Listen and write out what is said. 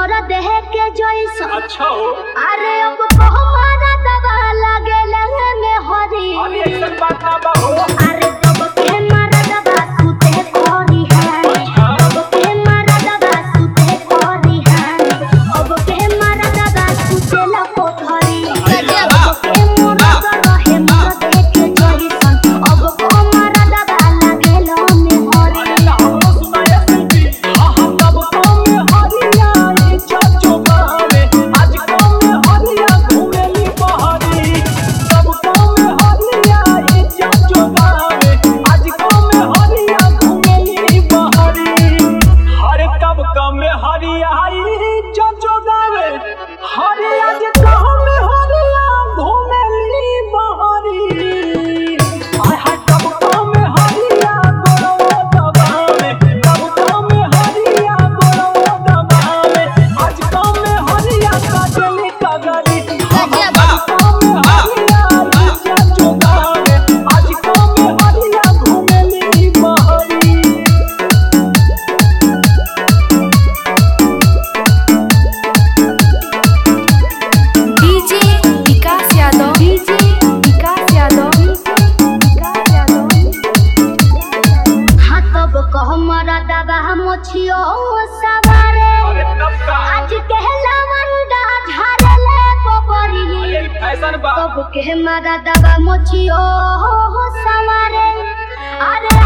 मोरा देह के जैसा। अच्छा हो। अरे अब को हमारा दवा लगे लगे में हरी। अरे ऐसा बात ना बा हो। अरे तब के मारा दवा सुते खोरी है। तब के मारा दवा सुते खोरी है। अब के मारा दवा सुते ला कोठरी। अब के मोरा रहे मोरा देह के जैसा। अब को हमारा दवा लगे लो में हरी। अरे हमरो सुनाया सुनती। हां तब को में हरिया ये चाचो गावे। आज को में हरिया घूमेली बहरी। तब को में हरिया ये चाचो गावे। आज को में हरिया घूमेली बहरी। हरे तब को में हरिया ये चाचो गावे। हरे आज को में हरिया घूमेली बहरी। आय हाय तब को में हरिया गोरवा दबावे। तब को में हरिया गोरवा दबावे। आज को में हरिया काटली कगरी। तब को में हरिया ये चाचो गावे। आज को में हरिया घूमेली बहरी। DJ Vikas Yadav, DJ Vikas Yadav, Vikas Yadav. हाँ तब को हमारा दवा मोछियो सवारे। अरे तब का आज कहला मंडा झाड़ले बबरी। अरे फैशन बा। तब के हमारा दवा मोछियो सवारे। अरे